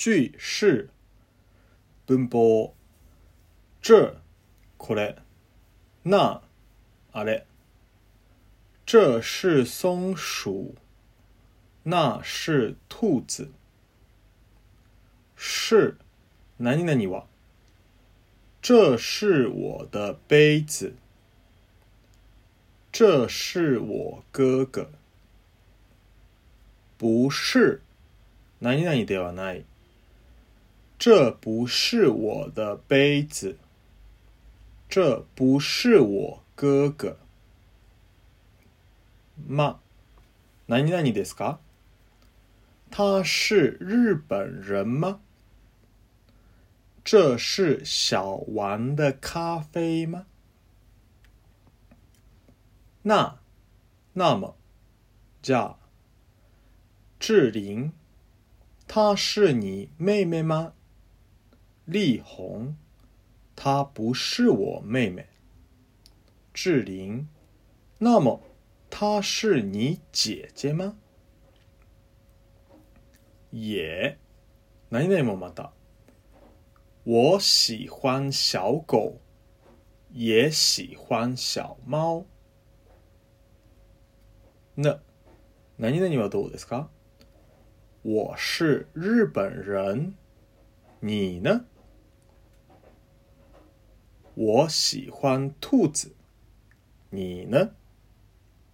句式、文法。这、これ。那、あれ。这是松鼠，那是兔子。是、何々は。这是我的杯子。这是我哥哥。不是、何々ではない。这不是我的杯子。这不是我哥哥。ま、何々ですか？他是日本人吗？这是小丸的咖啡吗？那么，じゃあ。志玲，她是你妹妹吗？丽红，她不是我妹妹。志玲，那么她是你姐姐吗？也、何々もまた。我喜欢小狗，也喜欢小猫。那、何々はどうですか？我是日本人，你呢？我喜欢兔子，你呢？